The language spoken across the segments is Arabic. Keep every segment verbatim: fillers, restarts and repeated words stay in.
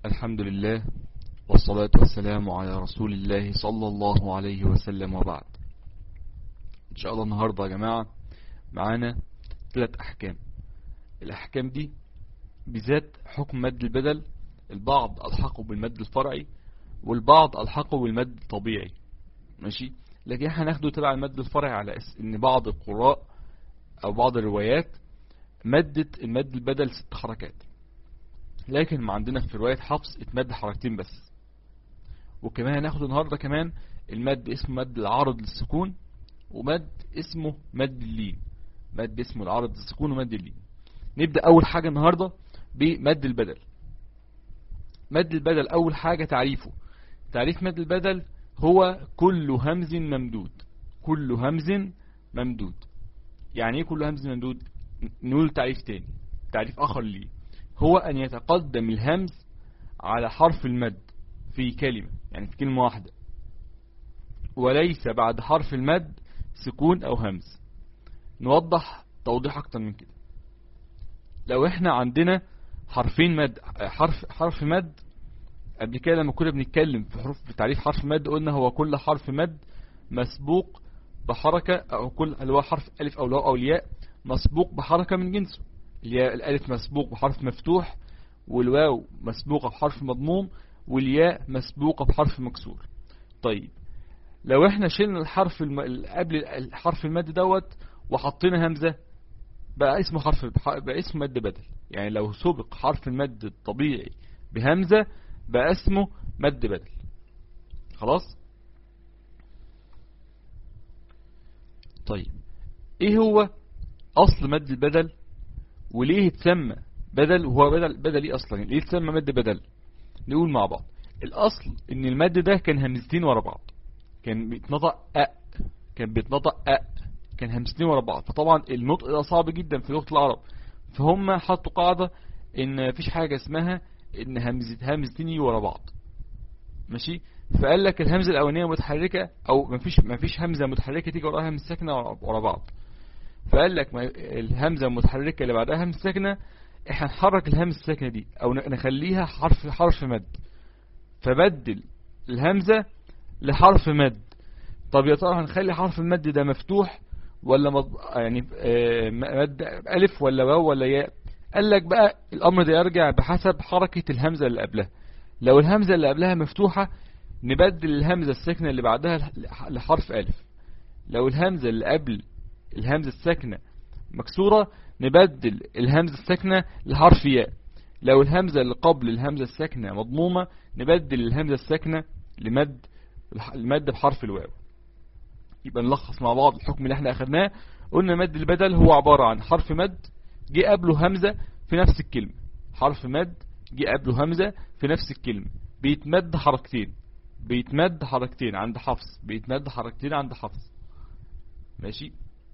الحمد لله والصلاة والسلام على رسول الله صلى الله عليه وسلم، وبعد. إن شاء الله النهاردة يا جماعة معانا ثلاث أحكام. الأحكام دي بذات حكم مد البدل، البعض ألحقه بالمد الفرعي والبعض ألحقه بالمد الطبيعي، ماشي. لكن احنا هناخده تبع المد الفرعي على أساس إن بعض القراء أو بعض الروايات مدت المد البدل ست حركات، لكن ما عندنا في رواية حفص اتمد حركتين بس. وكمان هناخد النهاردة كمان المد اسمه مد العارض للسكون، ومد اسمه مد اللين. مد اسمه العارض للسكون ومد اللين. نبدأ أول حاجة النهاردة بمد البدل. مد البدل أول حاجة تعريفه. تعريف مد البدل هو كل همز ممدود. كل همز ممدود. يعني ايه كل همز ممدود؟ نقول تعريف تاني، تعريف آخر ليه. هو أن يتقدم الهمز على حرف المد في كلمة، يعني في كلمة واحدة، وليس بعد حرف المد سكون أو همز. نوضح توضيح أكتر من كده. لو احنا عندنا حرفين مد، حرف حرف مد قبل كده لما كنا بنتكلم في حروف في تعريف حرف مد قلنا هو كل حرف مد مسبوق بحركة، أو كل اللي هو حرف ألف أو لو أو الياء مسبوق بحركة من جنسه. الياء الألف مسبوق بحرف مفتوح، والواو مسبوقة بحرف مضموم، والياء مسبوقة بحرف مكسور. طيب لو احنا شلنا الحرف الم... قبل الحرف المد دوت وحطينا همزة، بقى اسمه حرف بقى اسمه مد بدل. يعني لو سبق حرف المد الطبيعي بهمزة بقى اسمه مد بدل. خلاص. طيب ايه هو اصل مد البدل وليه اتسمى بدل؟ وهو بدل بدل ايه اصلا؟ ليه اتسمى مد بدل؟ نقول مع بعض. الاصل ان المد ده كان همزتين ورا بعض، كان بيتنطق أ، كان بيتنطق أ، كان همزتين ورا بعض. فطبعا النطق ده صعب جدا في لغة العرب، فهم حطوا قاعدة ان مفيش حاجة اسمها ان همزة همزتين ورا بعض، ماشي. فقال لك الهمزة الاولانية متحركة، او مفيش مفيش همزة متحركة تيجي وراها همزة ساكنة ورا بعض. فقال لك الهمزة المتحركة اللي بعدها همزة ساكنة احنا نحرك الهمزة الساكنة دي او نخليها حرف حرف مد، فبدل الهمزة لحرف مد. طب يا ترى هنخلي حرف المد ده مفتوح ولا مض... يعني مد ألف ولا واو ولا ياء؟ قال لك بقى الأمر ده يرجع بحسب حركة الهمزة اللي قبلها. لو الهمزة اللي قبلها مفتوحة نبدل الهمزة الساكنة اللي بعدها لحرف ألف. لو الهمزة اللي قبل الهمزة الساكنة مكسورة نبدل الهمزة الساكنة لحرف ياء. لو الهمزة اللي قبل الهمزة الساكنة مضمومة نبدل الهمزة الساكنة لمد المد بحرف الواو. يبقى نلخص مع بعض الحكم اللي احنا اخدناه. قلنا مد البدل هو عبارة عن حرف مد جه قبله همزة في نفس الكلمة. حرف مد جه قبله همزة في نفس الكلمة بيتمد حركتين، بيتمد حركتين عند حفص، بيتمد حركتين عند حفص، ماشي.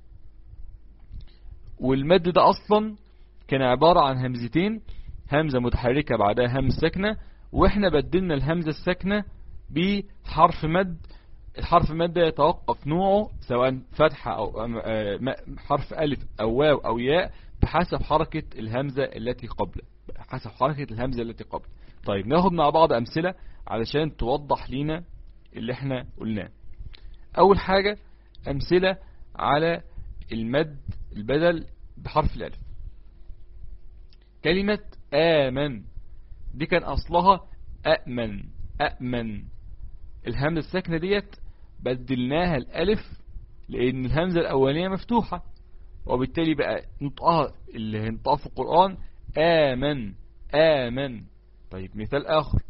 والمد ده اصلا كان عبارة عن همزتين، همزة متحركة بعدها همزة ساكنة، واحنا بدلنا الهمزة الساكنة بحرف مد. الحرف المد ده يتوقف نوعه سواء فتحة او حرف الف او واو او ياء بحسب حركة الهمزة التي قبله، بحسب حركة الهمزة التي قبله. طيب ناخد مع بعض امثلة علشان توضح لينا اللي احنا قلناه. اول حاجة امثلة على المد البدل بحرف الالف. كلمة آمن دي كان اصلها أأمن، أأمن. الهمزة الساكنة ديت بدلناها الالف لان الهمزة الاولانية مفتوحة، وبالتالي بقى نطقها اللي هنطقها في القرآن آمن، آمن. طيب مثال اخر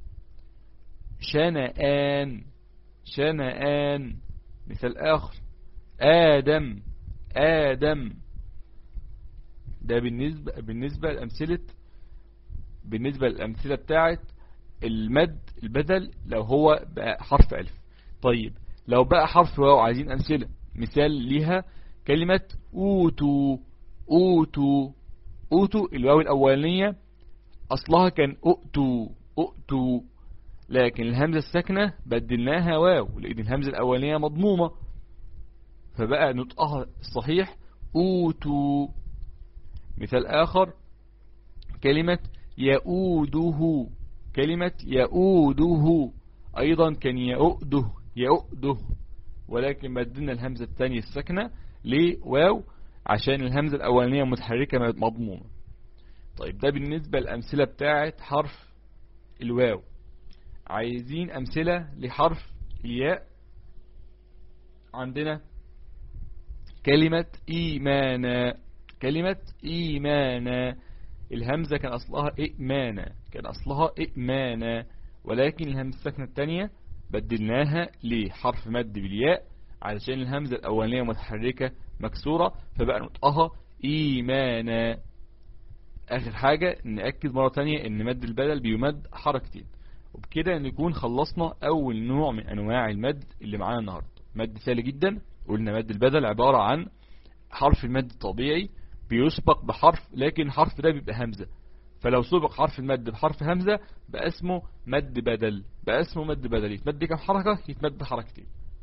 شنآن، شنآن. مثال اخر آدم، آدم. ده بالنسبة بالنسبة لأمثلة بالنسبة للأمثلة بتاعت المد البدل لو هو بقى حرف ألف. طيب لو بقى حرف واو عايزين أمثلة. مثال ليها كلمة أوتو، أوتو، أوتو. الواو الأولانية أصلها كان أؤتو، أؤتو، لكن الهمزة الساكنة بدلناها واو لأن الهمزة الأولانية مضمومة، فبقى نطقها الصحيح أوتو. مثال آخر كلمة يؤوده، كلمة يؤوده أيضا كان يؤده يؤده، ولكن بدلنا الهمزة الثانية الساكنة لواو عشان الهمزة الأولانية متحركة مضمومة. طيب ده بالنسبة للأمثلة بتاعة حرف الواو. عايزين أمثلة لحرف الياء. عندنا كلمة إيمانا، كلمة إيمانا الهمزة كان أصلها إئمانا، كان أصلها إئمانا، ولكن الهمزة الساكنة الثانية بدلناها لحرف مد بالياء علشان الهمزة الأولانية متحركة مكسورة فبقى نطقها إيمانا. آخر حاجة نأكد مرة تانية إن مد البدل بيمد حركتين. وبكده نكون خلصنا أول نوع من أنواع المد اللي معانا النهاردة، مد سهل جدا. قلنا مد البدل عبارة عن حرف المد الطبيعي بيسبق بحرف، لكن الحرف ده بيبقى همزة، فلو سبق حرف المد بحرف همزة بقى اسمه مد بدل، بقى اسمه مد بدل. يتمد كم حركة؟ يتمد حركتين.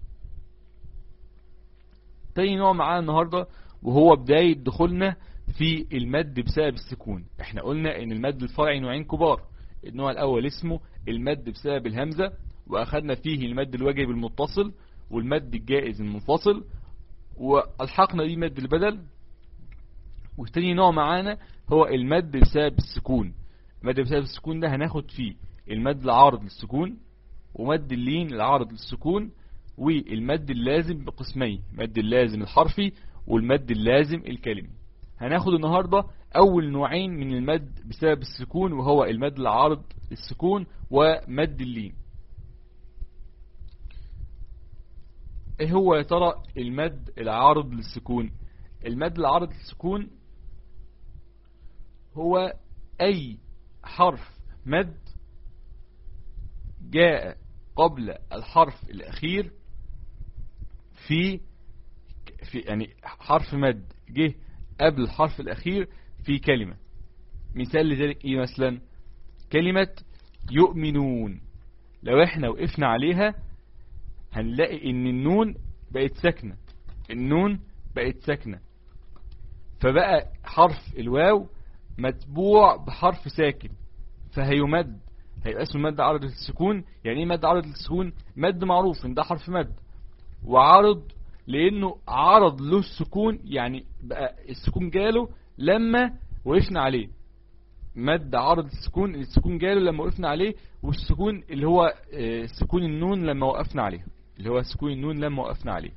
تاني نوع معانا النهاردة وهو بداية دخولنا في المد بسبب السكون. احنا قلنا ان المد الفرعي نوعين كبار، النوع الاول اسمه المد بسبب الهمزة، واخدنا فيه المد الواجب المتصل والمد الجائز المنفصل، والحقنا بيه مد البدل. والتاني نوع معانا هو المد بسبب السكون. المد بسبب السكون ده هناخد فيه المد العارض للسكون ومد اللين العارض للسكون والمد اللازم بقسمين، المد اللازم الحرفي والمد اللازم الكلمي. هناخد النهاردة اول نوعين من المد بسبب السكون وهو المد العارض للسكون ومد اللين. ايه هو يا ترى المد العارض للسكون؟ المد العارض للسكون هو اي حرف مد جاء قبل الحرف الاخير في في يعني حرف مد جه قبل الحرف الاخير في كلمة. مثال لذلك ايه؟ مثلا كلمة يؤمنون، لو احنا وقفنا عليها هنلاقي ان النون بقت ساكنة، النون بقت ساكنة، فبقى حرف الواو متبوع بحرف ساكن فهيمد، هيبقى اسمه مد عارض للسكون. يعني ايه مد عارض للسكون؟ مد معروف ان ده حرف مد، وعارض لانه عرض له السكون، يعني بقى السكون جاله لما وقفنا عليه. مد عارض للسكون، السكون جاله لما وقفنا عليه، والسكون اللي هو سكون النون لما وقفنا عليه، اللي هو سكون النون لما وقفنا عليه.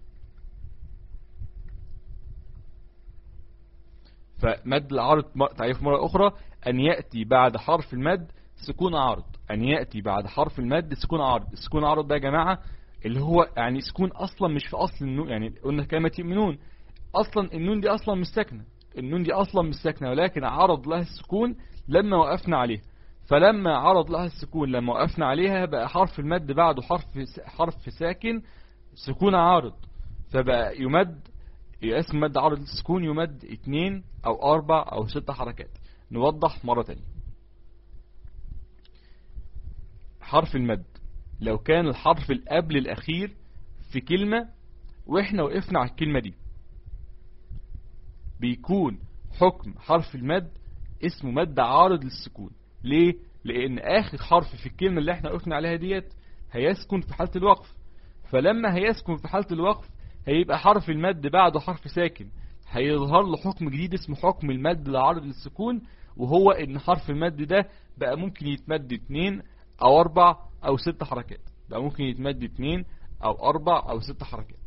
فمد العارض تعريف مرة أخرى أن يأتي بعد حرف المد سكون عارض، أن يأتي بعد حرف المد سكون عارض. السكون عارض ده يا جماعة اللي هو يعني سكون أصلا مش في أصل النون، يعني قلنا كلمة يؤمنون أصلا النون دي أصلا مش ساكنة، النون دي أصلا مش ساكنة، ولكن عرض لها السكون لما وقفنا عليه. فلما عرض لها السكون لما وقفنا عليها بقى حرف المد بعده حرف حرف ساكن سكون عارض، فبقى يمد اسم مد عارض للسكون يمد اتنين او اربع او ست حركات. نوضح مرة تانية. حرف المد لو كان الحرف القبل الاخير في كلمة واحنا وقفنا على الكلمة دي بيكون حكم حرف المد اسمه مد عارض للسكون. ليه؟ لان اخر حرف في الكلمة اللي احنا وقفنا عليها ديت هيسكن في حالة الوقف، فلما هيسكن في حالة الوقف هيبقى حرف المد بعده حرف ساكن، هيظهر له حكم جديد اسمه حكم المد العارض للسكون، وهو ان حرف المد ده بقى ممكن يتمد اتنين او اربع او ست حركات، بقى ممكن يتمد اتنين او اربع او ست حركات.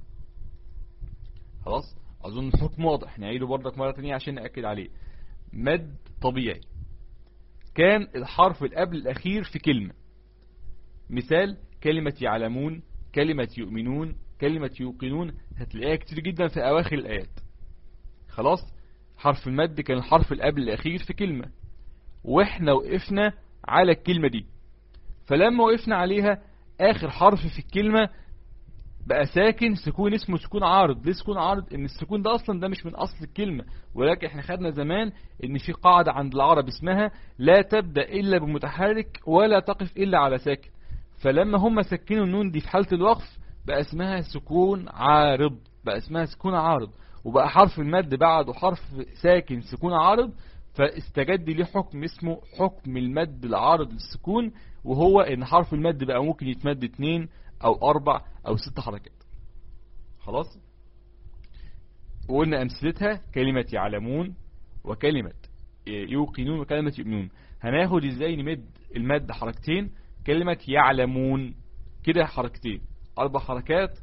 خلاص اظن الحكم واضح، نعيده برضك مرة تانية عشان نأكد عليه. مد طبيعي كان الحرف القبل الاخير في كلمة، مثال كلمة يعلمون، كلمة يؤمنون، كلمة يوقنون، هتلاقيها كتير جدا في اواخر الايات. خلاص حرف المد كان الحرف القبل الاخير في كلمة واحنا وقفنا على الكلمة دي، فلما وقفنا عليها اخر حرف في الكلمة بقى ساكن سكون اسمه سكون عارض. ليه سكون عارض؟ ان السكون ده اصلا ده مش من اصل الكلمة، ولكن احنا خدنا زمان ان في قاعدة عند العرب اسمها لا تبدأ الا بمتحرك ولا تقف الا على ساكن، فلما هم سكنوا النون دي في حالة الوقف بقى اسمها سكون عارض، بقى اسمها سكون عارض، وبقى حرف المد بعده حرف ساكن سكون عارض، فاستجد ليه حكم اسمه حكم المد العارض للسكون، وهو ان حرف المد بقى ممكن يتمد اتنين او اربع او ست حركات. خلاص. وقلنا امثلتها كلمة يعلمون وكلمة يوقنون وكلمة يؤمنون. هناخد ازاي نمد المد حركتين. كلمة يعلمون كده حركتين، اربع حركات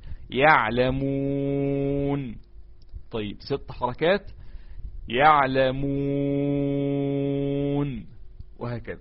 يعلمون. طيب ست حركات يعلمون، وهكذا.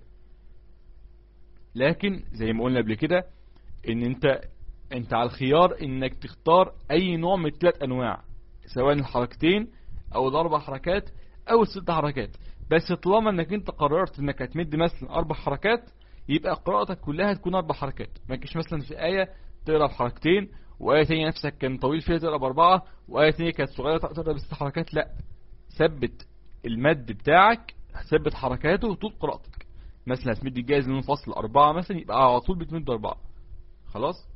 لكن زي ما قلنا قبل كده ان انت انت على الخيار انك تختار اي نوع من الثلاث انواع، سواء الحركتين او الاربع حركات او الست حركات. بس طالما انك انت قررت انك هتمد مثلا اربع حركات، يبقى قراءتك كلها تكون اربع حركات. ما تجيش مثلا في آية تقرا بحركتين، وآية تانية نفسك كان طويل فيها تقرا باربعة، وآية تانية كانت صغيرة تقرا بست حركات. لا، ثبت المد بتاعك، ثبت حركاته وطول قراءتك. مثلا هتمد الجايز المنفصل اربعة مثلا، يبقى على طول بتمد اربعة. خلاص.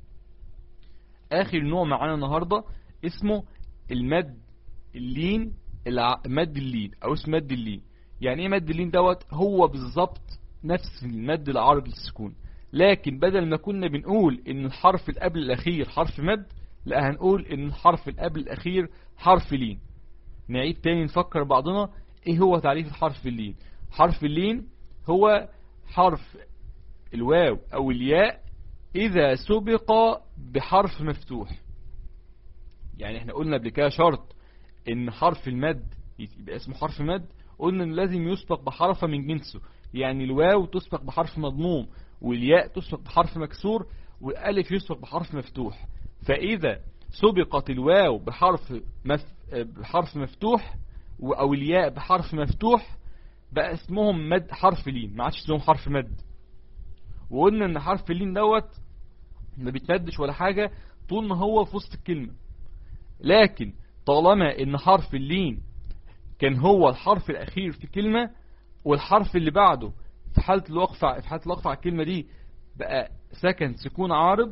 اخر نوع معانا النهاردة اسمه المد اللين، مد اللين او اسمه مد اللين. يعني ايه مد اللين دوت؟ هو بالظبط نفس المد العارض للسكون، لكن بدل ما كنا بنقول ان الحرف اللي قبل الاخير حرف مد، لا هنقول ان الحرف اللي قبل الاخير حرف لين. نعيد تاني نفكر بعضنا ايه هو تعريف الحرف اللين. حرف اللين هو حرف الواو او الياء اذا سبق بحرف مفتوح. يعني احنا قلنا قبل كده شرط ان حرف المد يبقى اسمه حرف مد، قلنا ان لازم يسبق بحرف من جنسه. يعني الواو تسبق بحرف مضموم، والياء تسبق بحرف مكسور، والالف يسبق بحرف مفتوح. فاذا سبقت الواو بحرف مف... بحرف مفتوح او الياء بحرف مفتوح، بقى اسمهم مد حرف لين، ما عادش اسمهم حرف مد. وقلنا ان حرف اللين دوت ما بيتمدش ولا حاجة طول ما هو في وسط الكلمة. لكن طالما ان حرف اللين كان هو الحرف الاخير في كلمة، والحرف اللي بعده في حالة الوقف في حالة الوقف على الكلمة دي بقى سكن سكون عارض،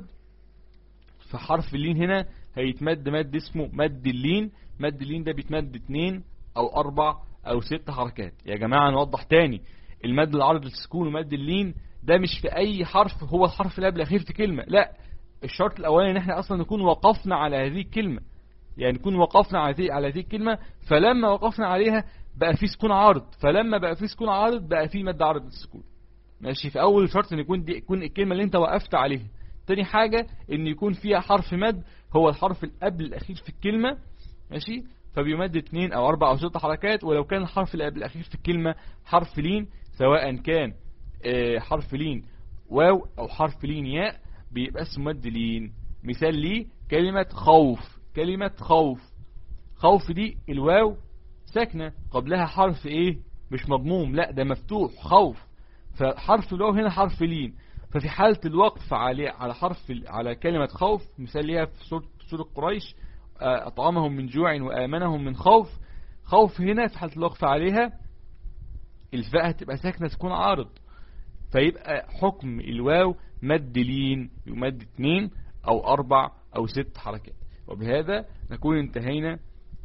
فحرف اللين هنا هيتمد مد اسمه مد اللين. مد اللين ده بيتمد اتنين او اربع او ست حركات. يا جماعة نوضح تاني، المد العارض للسكون ومد اللين ده مش في اي حرف هو الحرف اللي قبل الاخير في كلمة، لا. الشرط الاولاني ان احنا اصلا نكون وقفنا على هذه الكلمة، يعني نكون وقفنا على هذه على هذه الكلمة، فلما وقفنا عليها بقى في سكون عارض، فلما بقى في سكون عارض بقى في مد عارض للسكون. ماشي. في اول شرط ان يكون دي يكون الكلمة اللي انت وقفت عليها. تاني حاجة ان يكون فيها حرف مد هو الحرف اللي قبل الاخير في الكلمة. ماشي. فبيمد اتنين او اربع او ست حركات. ولو كان الحرف اللي قبل الاخير في الكلمة حرف لين، سواء كان اه حرف لين واو او حرف لين ياء، بيبقى اسمه مد لين. مثال ليه كلمة خوف. كلمة خوف، خوف دي الواو ساكنة قبلها حرف ايه؟ مش مضموم، لا ده مفتوح، خوف. فحرف الواو هنا حرف لين. ففي حالة الوقف على على حرف على كلمة خوف، مثال ليها في سورة سورة قريش، أطعمهم من جوع وآمنهم من خوف. خوف هنا في حالة الوقف عليها الفاء هتبقى ساكنة تكون عارض، فيبقى حكم الواو مد لين، يمد اتنين او اربع او ست حركات. وبهذا نكون انتهينا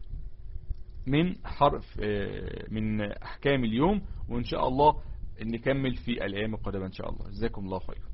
من حرف من احكام اليوم، وان شاء الله نكمل في الايام القادمة ان شاء الله. جزاكم الله خير.